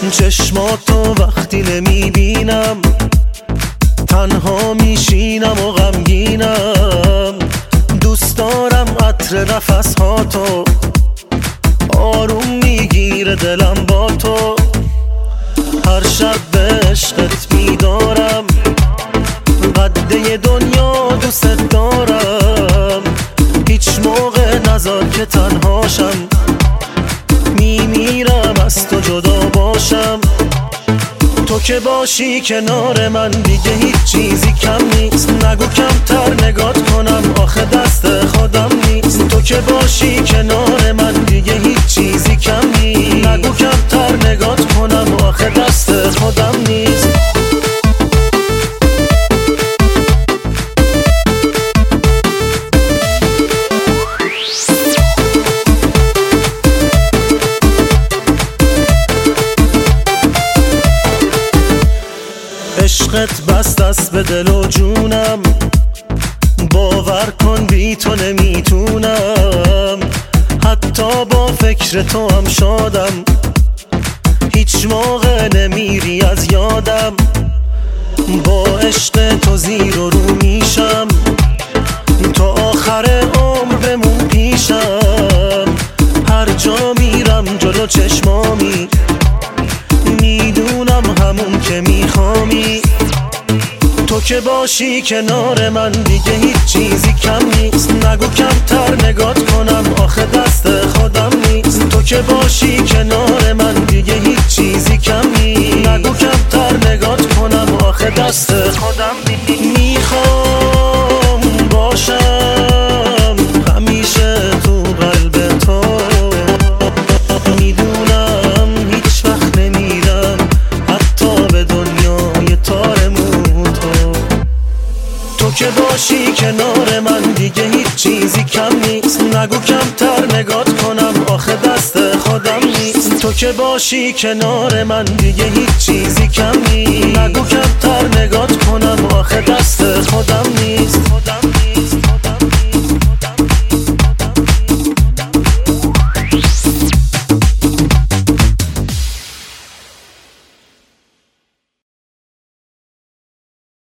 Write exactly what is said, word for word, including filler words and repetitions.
چشماتو وقتی نمیبینم تنها میشینم و غمگینم. دوست دارم عطر نفسهاتو، آروم میگیره دلم با تو. هر شب به عشقت میدارم، قده دنیا دوست دارم. هیچ موقع نذار که تنهاشم، میمیرم از تو جدا باشم. تو که باشی کنار من دیگه هیچ چیزی کم نیست. نگو کمتر نگات کنم، آخه دست خودم نیست. تو که باشی کنار من دیگه هیچ چیزی کم نیست. نگو کمتر نگات کنم، آخه دست خودم نیست. عشقت بست است به دل و جونم، باور کن بی تو نمیتونم. حتی با فکر تو هم شادم، هیچ موقع نمیری از یادم. با عشق تو زیر و رو میشم، تا آخر عمر بمون پیشم. هر جا میرم جلو چشمامی، میدونم همون که میخوامی. تو که باشی کنار من دیگه هیچ چیزی کم نیست. نگو کمتر نگات کنم، آخه دست خودم نیست. تو که باشی کنار من دیگه هیچ چیزی کم نیست. نگو کمتر نگات کنم، آخه دست خودم نیست. میخوام باشم همیشه تو قلب تو، میدونم هیچ وقت نمیرم حتی به دنیای تارمون تو. تو که باشی کنار من دیگه هیچ چیزی کم نیست. نگو کمتر نگات کنم، آخه دست خودم نیست. تو که باشی کنار من دیگه هیچ چیزی کم نیست. نگو کمتر نگات کنم، آخه دست خودم نیست.